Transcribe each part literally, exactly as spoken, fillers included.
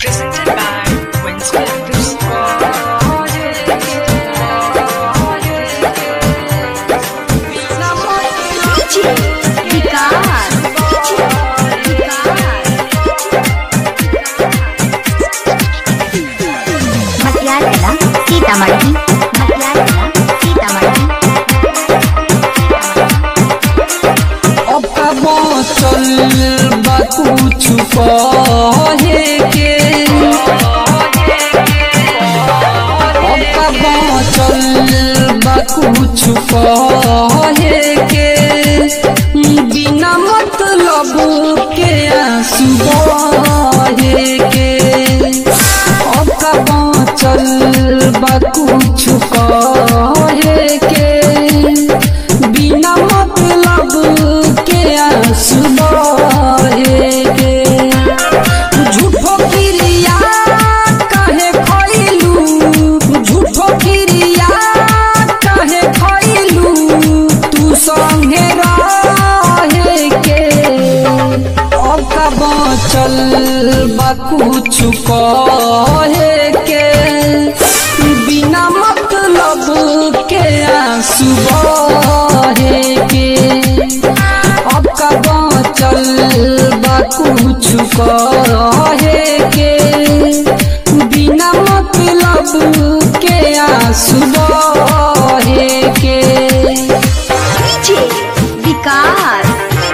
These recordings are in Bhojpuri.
Presented by Winston Bruce. Sitamarhi Sitamarhi अब चल बा कुछ कहे के अब चल बा कुछ कहे के बिना मतलब के आंसू बहे के अब चल बा कुछ कहे के बिना मतलब के आंसू बहे के झूठो किरिया काहे खइलू झूठो किरिया काहे खइलू तू संगे रहे के अब का बचल बा कुछ कहे के बिना मतलब के आंसू बहे के अब का बचल बा कुछ कहे के बिना मतलब के आंसू बहे के विकास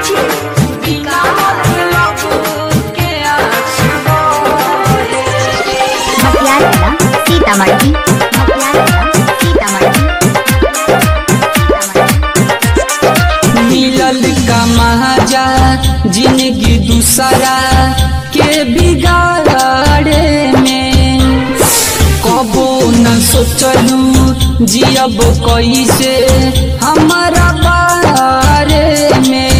सीतामढ़ी सीतामढ़ी मिलल का महाजा जिंदगी दूसरा के बिगाड़े में कबो न सोचलू जियब कैसे हमारा बारे में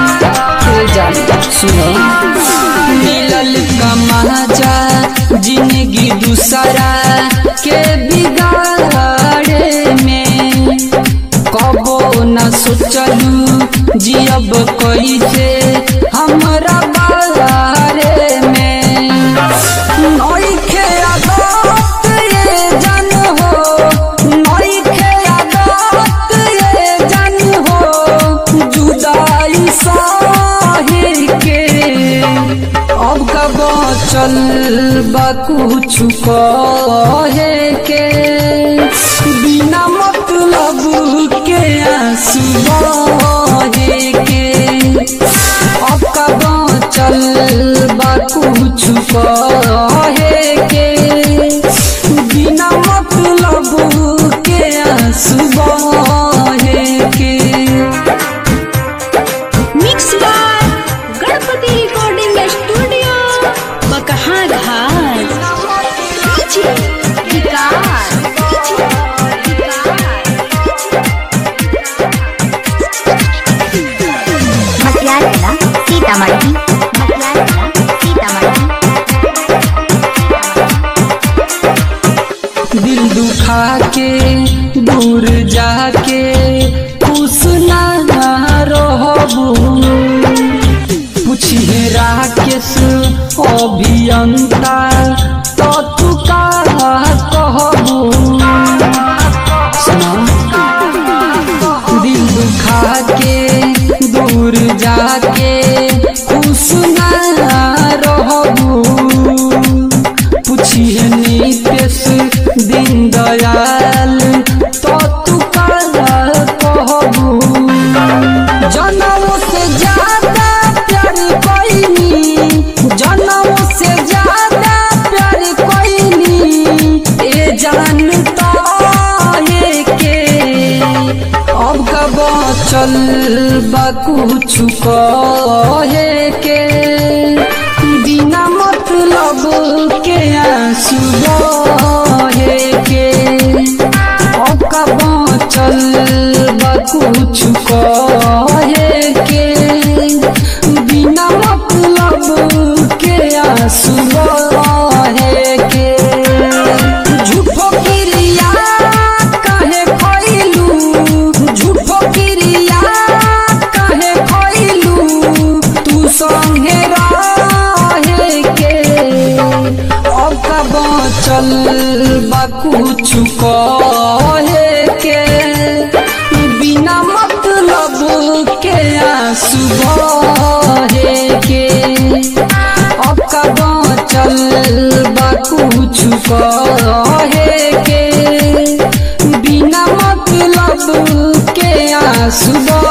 सुनो मिलल का महाजा जिंदगी दूसरा के बिगाड़े में कबो न सोचलू जियब कैसे हमरा बारे में नइखे आदत ये जान हो नइखे आदत ये जान हो जुदाई सहे के अब का बचल बा कुछ कहे के बिना मतलब के आंसू बहे के अब का बचल बा कुछ कहे के बिना मतलब के आंसू बहे के mix by Ganpati recording studio Bakaha Ghat Vikas Sitamarhi Sitamarhi दिल दुखा के दूर जाके खुश ना रहबू पूछिए राकेश अभियंता तो तू का कहबू दिल दुखा के दूर जाके खुश ना रहबू पूछिए नीतीश दिन दयाल तो तू का कहबू जनमों से ज्यादा प्यार कोई जनमों से ज्यादा प्यार कोई ए जानता है के अब का बचल बा कुछ कहे के बिना मतलब के आंसू बहे के अब का बचल बा कुछ कहे के बिना मतलब के आंसू बहे के झूठो किरिया काहे खइलू झूठो किरिया काहे खइलू तू संगे रहे के चल बा कुछ कहे के बिना मतलब के आंसू बहे के अब कदम चल बा कुछ कहे के बिना मतलब के आंसू